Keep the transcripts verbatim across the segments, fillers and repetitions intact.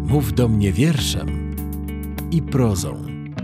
Mów do mnie wierszem i prozą.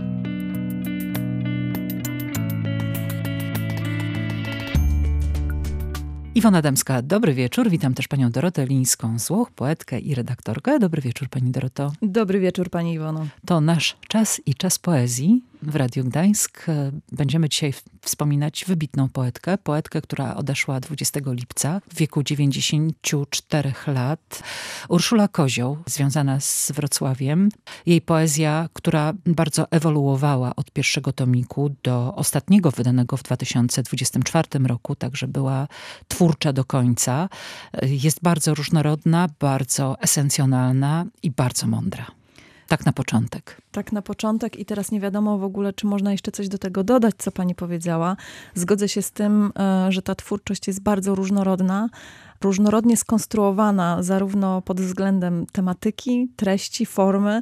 Iwona Adamska, dobry wieczór. Witam też panią Dorotę Lińską-Złoch, poetkę i redaktorkę. Dobry wieczór, pani Doroto. Dobry wieczór, pani Iwono. To nasz czas i czas poezji w Radiu Gdańsk. Będziemy dzisiaj wspominać wybitną poetkę. Poetkę, która odeszła dwudziestego lipca w wieku dziewięćdziesięciu czterech lat. Urszula Kozioł, związana z Wrocławiem. Jej poezja, która bardzo ewoluowała od pierwszego tomiku do ostatniego, wydanego w dwa tysiące dwudziestym czwartym roku, także była twórcza do końca. Jest bardzo różnorodna, bardzo esencjonalna i bardzo mądra. Tak na początek. Tak na początek i teraz nie wiadomo w ogóle, czy można jeszcze coś do tego dodać, co pani powiedziała. Zgodzę się z tym, że ta twórczość jest bardzo różnorodna, różnorodnie skonstruowana zarówno pod względem tematyki, treści, formy,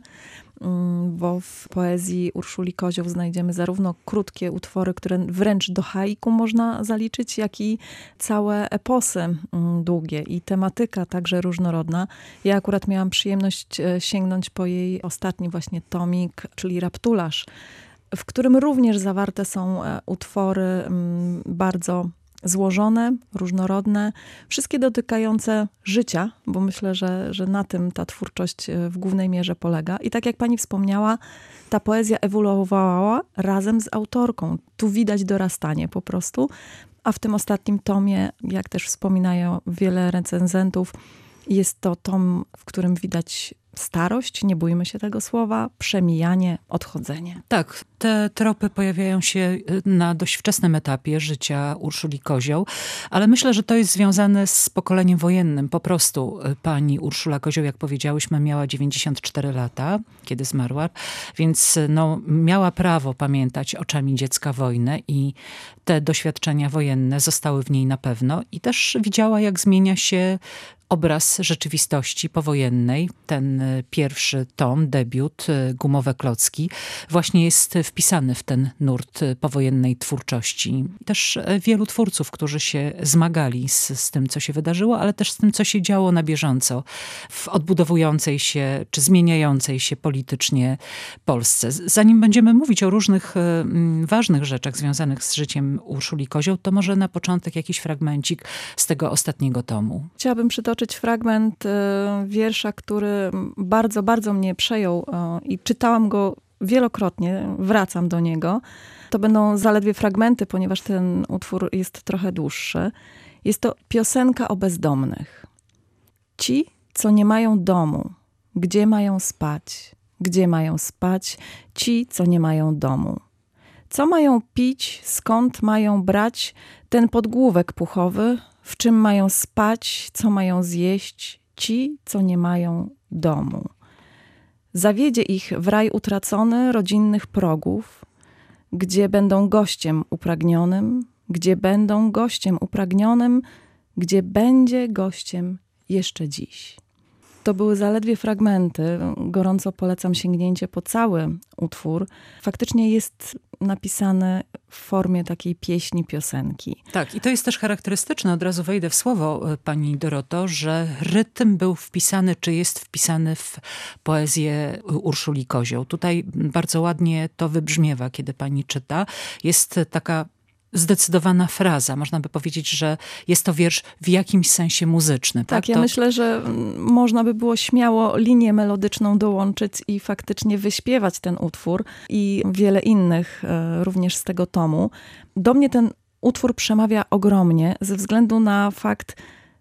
bo w poezji Urszuli Kozioł znajdziemy zarówno krótkie utwory, które wręcz do haiku można zaliczyć, jak i całe eposy długie i tematyka także różnorodna. Ja akurat miałam przyjemność sięgnąć po jej ostatni właśnie tomik, czyli Raptularz, w którym również zawarte są utwory bardzo złożone, różnorodne, wszystkie dotykające życia, bo myślę, że, że na tym ta twórczość w głównej mierze polega. I tak jak pani wspomniała, ta poezja ewoluowała razem z autorką. Tu widać dorastanie po prostu. A w tym ostatnim tomie, jak też wspominają wiele recenzentów, jest to tom, w którym widać starość, nie bójmy się tego słowa, przemijanie, odchodzenie. Tak, te tropy pojawiają się na dość wczesnym etapie życia Urszuli Kozioł, ale myślę, że to jest związane z pokoleniem wojennym. Po prostu pani Urszula Kozioł, jak powiedziałyśmy, miała dziewięćdziesiąt cztery lata, kiedy zmarła, więc no, miała prawo pamiętać oczami dziecka wojnę i te doświadczenia wojenne zostały w niej na pewno i też widziała, jak zmienia się obraz rzeczywistości powojennej. Ten pierwszy tom, debiut, Gumowe klocki, właśnie jest wpisany w ten nurt powojennej twórczości. Też wielu twórców, którzy się zmagali z, z tym, co się wydarzyło, ale też z tym, co się działo na bieżąco w odbudowującej się, czy zmieniającej się politycznie Polsce. Zanim będziemy mówić o różnych mm, ważnych rzeczach związanych z życiem Urszuli Kozioł, to może na początek jakiś fragmencik z tego ostatniego tomu. Chciałabym przytoczyć fragment wiersza, który bardzo, bardzo mnie przejął i czytałam go wielokrotnie, wracam do niego. To będą zaledwie fragmenty, ponieważ ten utwór jest trochę dłuższy. Jest to piosenka o bezdomnych. Ci, co nie mają domu, gdzie mają spać? Gdzie mają spać? Ci, co nie mają domu. Co mają pić? Skąd mają brać ten podgłówek puchowy? W czym mają spać, co mają zjeść ci, co nie mają domu. Zawiedzie ich w raj utracony rodzinnych progów, gdzie będą gościem upragnionym, gdzie będą gościem upragnionym, gdzie będzie gościem jeszcze dziś. To były zaledwie fragmenty. Gorąco polecam sięgnięcie po cały utwór. Faktycznie jest napisany w formie takiej pieśni, piosenki. Tak, i to jest też charakterystyczne, od razu wejdę w słowo pani Doroto, że rytm był wpisany, czy jest wpisany w poezję Urszuli Kozioł. Tutaj bardzo ładnie to wybrzmiewa, kiedy pani czyta. Jest taka zdecydowana fraza. Można by powiedzieć, że jest to wiersz w jakimś sensie muzyczny. Tak, tak ja to... myślę, że można by było śmiało linię melodyczną dołączyć i faktycznie wyśpiewać ten utwór i wiele innych również z tego tomu. Do mnie ten utwór przemawia ogromnie ze względu na fakt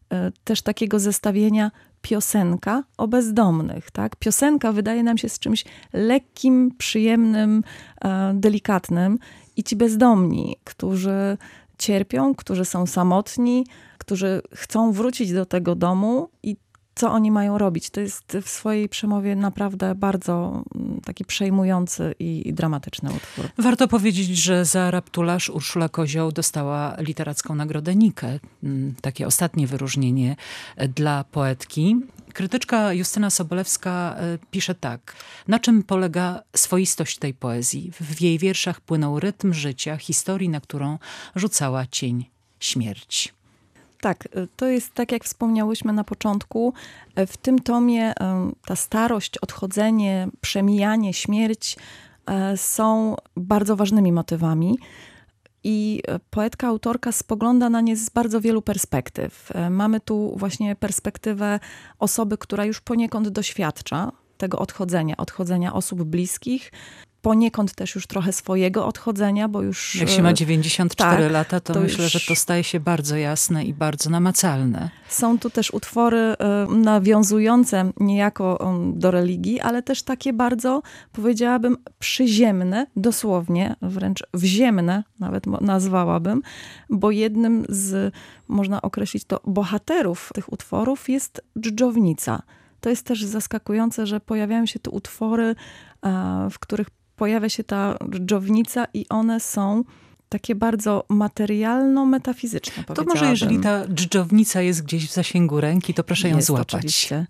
też takiego zestawienia piosenka o bezdomnych. Tak? Piosenka wydaje nam się z czymś lekkim, przyjemnym, delikatnym. I ci bezdomni, którzy cierpią, którzy są samotni, którzy chcą wrócić do tego domu i co oni mają robić. To jest w swojej przemowie naprawdę bardzo taki przejmujący i dramatyczny utwór. Warto powiedzieć, że za Raptularz Urszula Kozioł dostała literacką nagrodę Nikę. Takie ostatnie wyróżnienie dla poetki. Krytyczka Justyna Sobolewska pisze tak. Na czym polega swoistość tej poezji? W jej wierszach płynął rytm życia, historii, na którą rzucała cień śmierci. Tak, to jest tak, jak wspomniałyśmy na początku. W tym tomie ta starość, odchodzenie, przemijanie, śmierć są bardzo ważnymi motywami. I poetka, autorka spogląda na nie z bardzo wielu perspektyw. Mamy tu właśnie perspektywę osoby, która już poniekąd doświadcza tego odchodzenia, odchodzenia osób bliskich, poniekąd też już trochę swojego odchodzenia, bo już... Jak się ma dziewięćdziesiąt cztery tak, lata, to, to myślę, już... że to staje się bardzo jasne i bardzo namacalne. Są tu też utwory nawiązujące niejako do religii, ale też takie bardzo, powiedziałabym, przyziemne, dosłownie, wręcz wziemne, nawet nazwałabym, bo jednym z, można określić to, bohaterów tych utworów jest dżdżownica. To jest też zaskakujące, że pojawiają się tu utwory, w których pojawia się ta dżdżownica i one są takie bardzo materialno-metafizyczne, to może jeżeli ta dżdżownica jest gdzieś w zasięgu ręki, to proszę ją jest złapać. Oczywiście.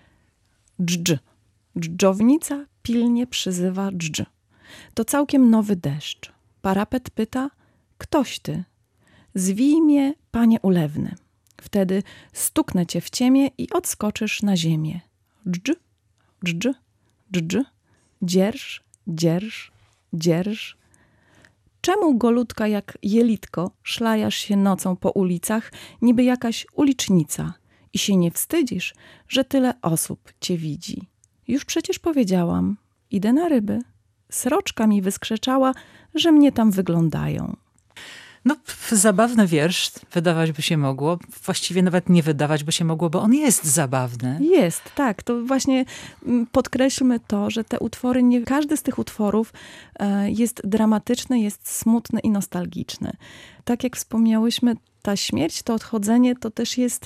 Dżdż. Dżdżownica pilnie przyzywa dżdż. To całkiem nowy deszcz. Parapet pyta, ktoś ty? Zwij mnie, panie ulewny. Wtedy stuknę cię w ciemię i odskoczysz na ziemię. Dżdż, dżdż, dżdż, dzierż, dzierż, dzierż. Czemu, golutka, jak jelitko, szlajasz się nocą po ulicach, niby jakaś ulicznica i się nie wstydzisz, że tyle osób cię widzi? Już przecież powiedziałam, idę na ryby. Sroczka mi wyskrzeczała, że mnie tam wyglądają. No, zabawny wiersz, wydawać by się mogło. Właściwie nawet nie wydawać by się mogło, bo on jest zabawny. Jest, tak. To właśnie podkreślmy to, że te utwory, nie, każdy z tych utworów jest dramatyczny, jest smutny i nostalgiczny. Tak jak wspomniałyśmy, ta śmierć, to odchodzenie, to też jest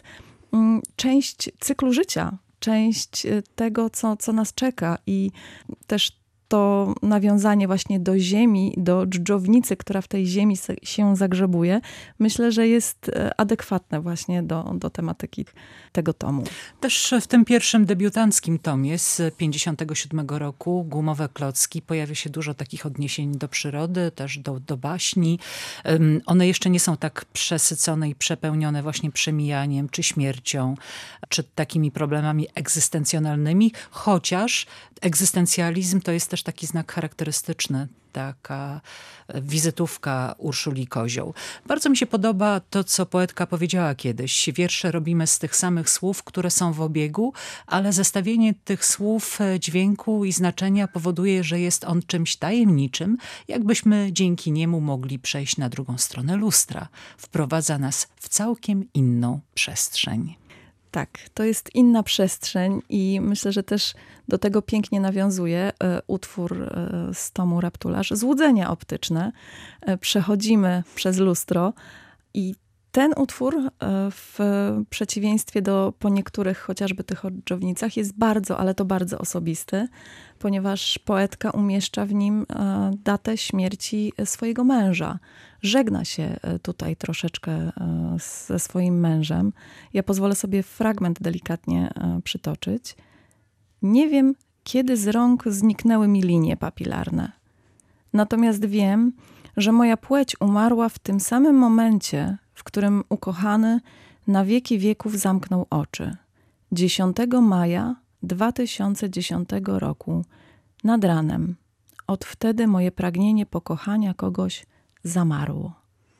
część cyklu życia, część tego, co, co nas czeka i też to nawiązanie właśnie do ziemi, do dżdżownicy, która w tej ziemi się zagrzebuje, myślę, że jest adekwatne właśnie do, do tematyki tego tomu. Też w tym pierwszym debiutanckim tomie z pięćdziesiątego siódmego roku, Gumowe klocki, pojawia się dużo takich odniesień do przyrody, też do, do baśni. Um, one jeszcze nie są tak przesycone i przepełnione właśnie przemijaniem, czy śmiercią, czy takimi problemami egzystencjonalnymi, chociaż egzystencjalizm to jest też taki znak charakterystyczny, taka wizytówka Urszuli Kozioł. Bardzo mi się podoba to, co poetka powiedziała kiedyś. Wiersze robimy z tych samych słów, które są w obiegu, ale zestawienie tych słów, dźwięku i znaczenia powoduje, że jest on czymś tajemniczym, jakbyśmy dzięki niemu mogli przejść na drugą stronę lustra. Wprowadza nas w całkiem inną przestrzeń. Tak, to jest inna przestrzeń i myślę, że też do tego pięknie nawiązuje utwór z tomu Raptularz. Złudzenia optyczne. Przechodzimy przez lustro i ten utwór w przeciwieństwie do po niektórych chociażby tych o dżdżownicach jest bardzo, ale to bardzo osobisty, ponieważ poetka umieszcza w nim datę śmierci swojego męża. Żegna się tutaj troszeczkę ze swoim mężem. Ja pozwolę sobie fragment delikatnie przytoczyć. Nie wiem, kiedy z rąk zniknęły mi linie papilarne. Natomiast wiem, że moja płeć umarła w tym samym momencie, w którym ukochany na wieki wieków zamknął oczy. dziesiątego maja dwa tysiące dziesiątego roku nad ranem. Od wtedy moje pragnienie pokochania kogoś zamarło.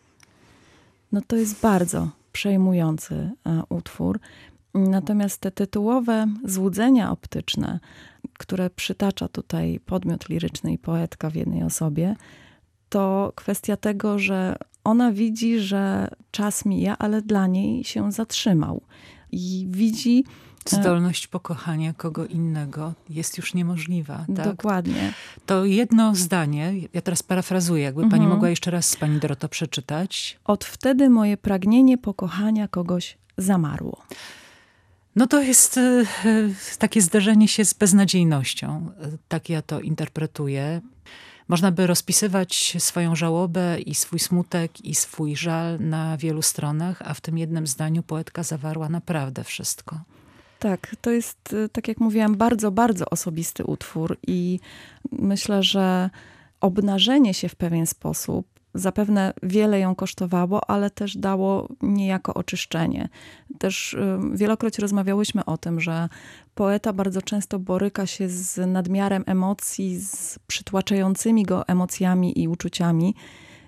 No to jest bardzo przejmujący utwór. Natomiast te tytułowe złudzenia optyczne, które przytacza tutaj podmiot liryczny i poetka w jednej osobie, to kwestia tego, że ona widzi, że czas mija, ale dla niej się zatrzymał. I widzi... Zdolność pokochania kogo innego jest już niemożliwa. Tak? Dokładnie. To jedno zdanie, ja teraz parafrazuję, jakby mhm. pani mogła jeszcze raz, pani Doroto, przeczytać. Od wtedy moje pragnienie pokochania kogoś zamarło. No to jest y, takie zderzenie się z beznadziejnością. Tak ja to interpretuję. Można by rozpisywać swoją żałobę i swój smutek i swój żal na wielu stronach, a w tym jednym zdaniu poetka zawarła naprawdę wszystko. Tak, to jest, tak jak mówiłam, bardzo, bardzo osobisty utwór i myślę, że obnażenie się w pewien sposób zapewne wiele ją kosztowało, ale też dało niejako oczyszczenie. Też wielokroć rozmawiałyśmy o tym, że poeta bardzo często boryka się z nadmiarem emocji, z przytłaczającymi go emocjami i uczuciami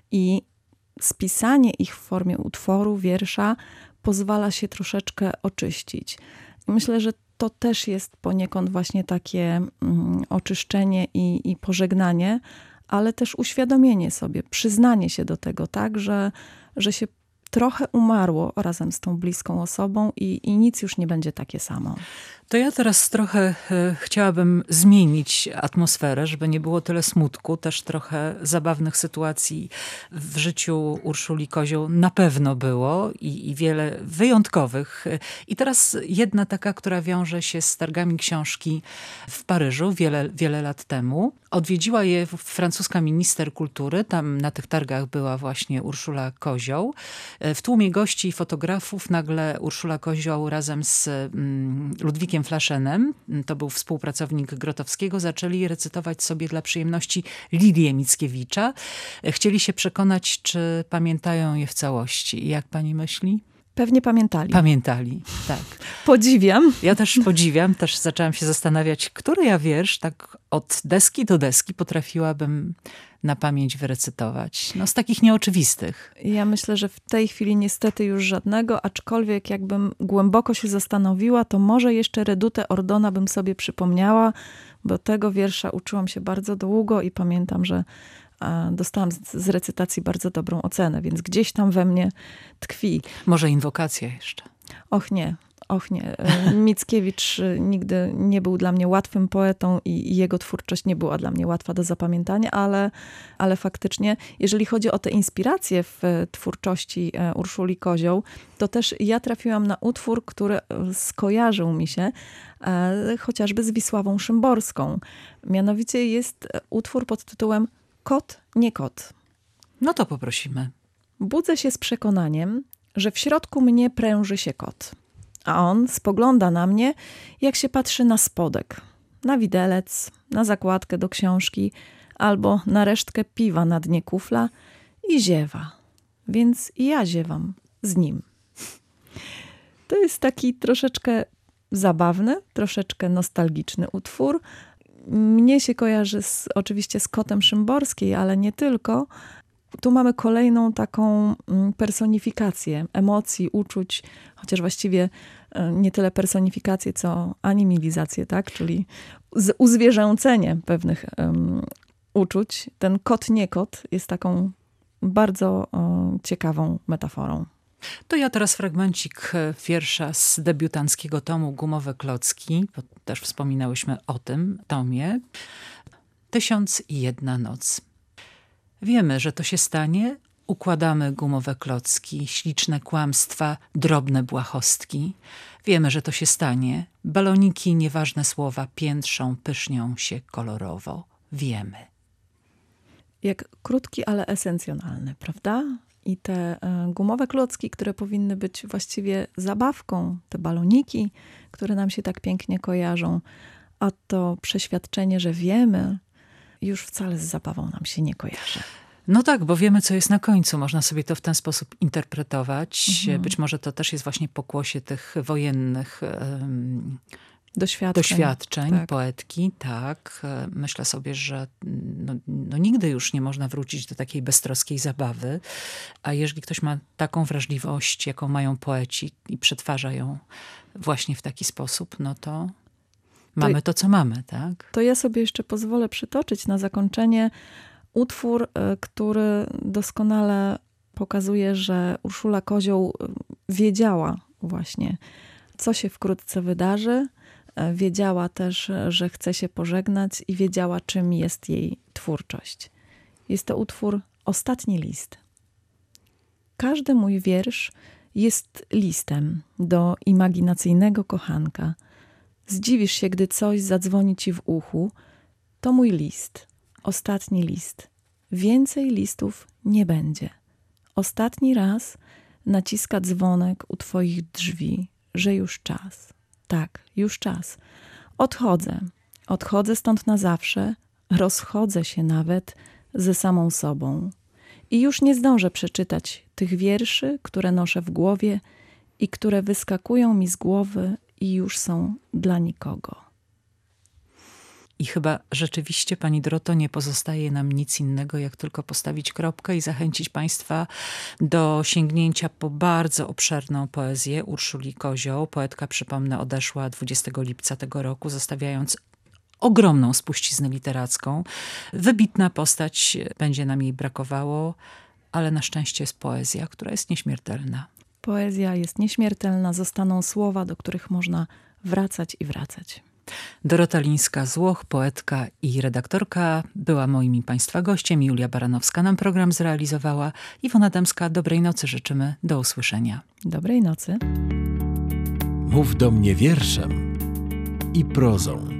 i spisanie ich w formie utworu, wiersza pozwala się troszeczkę oczyścić. Myślę, że to też jest poniekąd właśnie takie mm, oczyszczenie i, i pożegnanie, ale też uświadomienie sobie, przyznanie się do tego, tak, że, że się trochę umarło razem z tą bliską osobą i, i nic już nie będzie takie samo. To ja teraz trochę e, chciałabym zmienić atmosferę, żeby nie było tyle smutku, też trochę zabawnych sytuacji w życiu Urszuli Kozioł na pewno było i, i wiele wyjątkowych. I teraz jedna taka, która wiąże się z targami książki w Paryżu wiele, wiele lat temu. Odwiedziła je francuska minister kultury, tam na tych targach była właśnie Urszula Kozioł. W tłumie gości i fotografów nagle Urszula Kozioł razem z mm, Ludwikiem Flaszenem, to był współpracownik Grotowskiego, zaczęli recytować sobie dla przyjemności Lilię Mickiewicza. Chcieli się przekonać, czy pamiętają je w całości. Jak pani myśli? Pewnie pamiętali. Pamiętali, tak. Podziwiam. Ja też podziwiam, też zaczęłam się zastanawiać, który ja wiersz tak od deski do deski potrafiłabym na pamięć wyrecytować. No z takich nieoczywistych. Ja myślę, że w tej chwili niestety już żadnego, aczkolwiek jakbym głęboko się zastanowiła, to może jeszcze Redutę Ordona bym sobie przypomniała, bo tego wiersza uczyłam się bardzo długo i pamiętam, że dostałam z, z recytacji bardzo dobrą ocenę, więc gdzieś tam we mnie tkwi. Może inwokacja jeszcze. Och nie, och nie. Mickiewicz nigdy nie był dla mnie łatwym poetą i jego twórczość nie była dla mnie łatwa do zapamiętania, ale, ale faktycznie, jeżeli chodzi o te inspiracje w twórczości Urszuli Kozioł, to też ja trafiłam na utwór, który skojarzył mi się e, chociażby z Wisławą Szymborską. Mianowicie jest utwór pod tytułem Kot, nie kot. No to poprosimy. Budzę się z przekonaniem, że w środku mnie pręży się kot. A on spogląda na mnie, jak się patrzy na spodek, na widelec, na zakładkę do książki albo na resztkę piwa na dnie kufla i ziewa. Więc i ja ziewam z nim. To jest taki troszeczkę zabawny, troszeczkę nostalgiczny utwór. Mnie się kojarzy z, oczywiście z Kotem Szymborskiej, ale nie tylko. Tu mamy kolejną taką personifikację emocji, uczuć, chociaż właściwie nie tyle personifikację, co animizację, tak? Czyli uzwierzęcenie pewnych um, uczuć. Ten kot, nie kot jest taką bardzo um, ciekawą metaforą. To ja teraz fragmencik wiersza z debiutanckiego tomu Gumowe klocki, bo też wspominałyśmy o tym tomie. Tysiąc i jedna noc. Wiemy, że to się stanie, układamy gumowe klocki, śliczne kłamstwa, drobne błahostki. Wiemy, że to się stanie, baloniki, nieważne słowa piętrzą, pysznią się kolorowo. Wiemy. Jak krótki, ale esencjonalny, prawda? I te gumowe klocki, które powinny być właściwie zabawką, te baloniki, które nam się tak pięknie kojarzą, a to przeświadczenie, że wiemy, już wcale z zabawą nam się nie kojarzy. No tak, bo wiemy, co jest na końcu. Można sobie to w ten sposób interpretować. Mhm. Być może to też jest właśnie pokłosie tych wojennych um, doświadczeń, doświadczeń tak. Poetki. Tak. Myślę sobie, że no, no nigdy już nie można wrócić do takiej beztroskiej zabawy. A jeżeli ktoś ma taką wrażliwość, jaką mają poeci i przetwarza ją właśnie w taki sposób, no to mamy to, co mamy, tak? To ja sobie jeszcze pozwolę przytoczyć na zakończenie utwór, który doskonale pokazuje, że Urszula Kozioł wiedziała właśnie, co się wkrótce wydarzy. Wiedziała też, że chce się pożegnać i wiedziała, czym jest jej twórczość. Jest to utwór Ostatni list. Każdy mój wiersz jest listem do imaginacyjnego kochanka. Zdziwisz się, gdy coś zadzwoni ci w uchu. To mój list. Ostatni list. Więcej listów nie będzie. Ostatni raz naciska dzwonek u twoich drzwi, że już czas. Tak, już czas. Odchodzę. Odchodzę stąd na zawsze. Rozchodzę się nawet ze samą sobą. i już nie zdążę przeczytać tych wierszy, które noszę w głowie i które wyskakują mi z głowy i już są dla nikogo. I chyba rzeczywiście, pani Doroto, nie pozostaje nam nic innego, jak tylko postawić kropkę i zachęcić państwa do sięgnięcia po bardzo obszerną poezję Urszuli Kozioł. Poetka, przypomnę, odeszła dwudziestego lipca tego roku, zostawiając ogromną spuściznę literacką. Wybitna postać, będzie nam jej brakowało, ale na szczęście jest poezja, która jest nieśmiertelna. Poezja jest nieśmiertelna, zostaną słowa, do których można wracać i wracać. Dorota Lińska-Złoch, poetka i redaktorka, była moim i państwa gościem. Julia Baranowska nam program zrealizowała. Iwona Dębska, dobrej nocy życzymy. Do usłyszenia. Dobrej nocy. Mów do mnie wierszem i prozą.